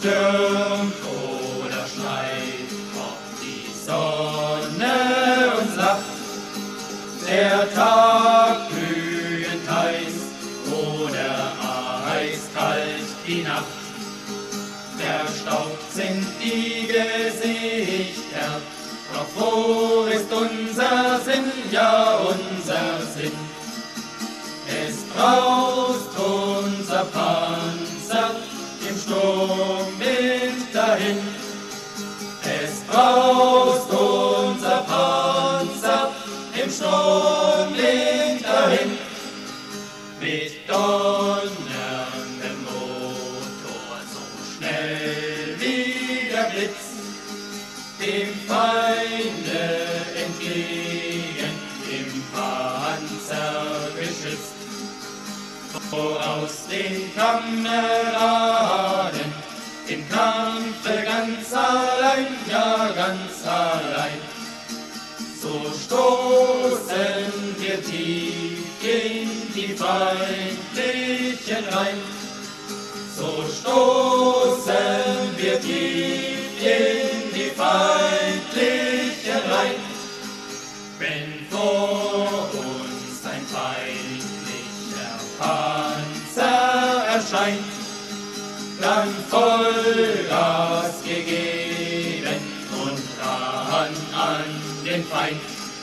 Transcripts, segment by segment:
stürmt oder schneit, ob die Sonne uns lacht, der Tag glühend heiß oder eiskalt die Nacht. Verstaubt sind die Gesichter, doch wo ist unser Sinn, ja unser Sinn? Es braust unser Panzer im Sturmwind dahin. Es braust unser Panzer im Sturmwind dahin. Mit donnerndem Motor so schnell wie der Blitz dem Feinde entgegen, im Panzer geschützt. Voraus den Kameraden, im Kampfe ganz allein, ja ganz allein. So stoßen wir tief in die feindlichen Reihen. So stoßen wir tief in die feindlichen Reihen. Wenn vor uns ein feindlicher Panzer erscheint, dann Vollgas gegeben und ran an den Feind.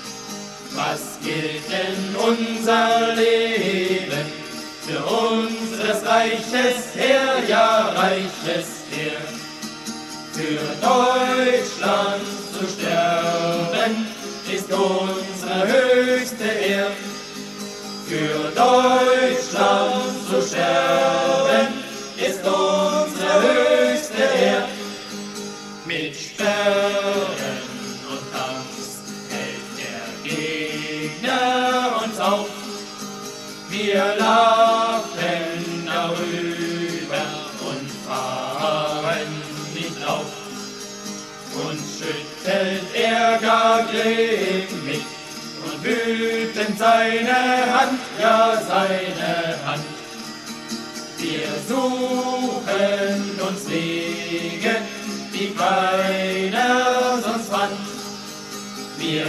Was gilt denn unser Leben für unseres Reiches Heer, ja Reiches Heer? Für Deutschland zu sterben ist unsere höchste Ehr. Für Deutschland zu sterben ist unsere höchste Ehr. Mit Sperren und Tanks hält der Gegner uns auf. Wir lachen darüber und fahren nicht auf. Uns schüttelt er gar grimmig und wütend seine Hand, ja seine Hand. Wir suchen uns Wege, die keiner sonst fand. Wir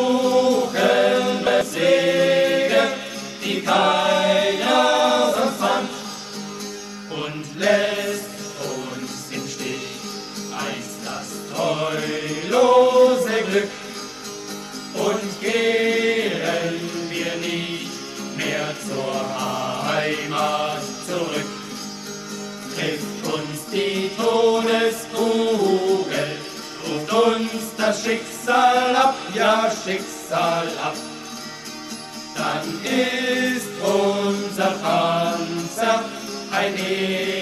suchen Wege, die keiner sonst fand. Und lässt uns im Stich einst das treulose Glück. Und kehren wir nicht mehr zur Heimat zurück. Trifft uns die Todeskugel, ruft uns das Schicksal ab, ja Schicksal ab. Dann ist unser Panzer ein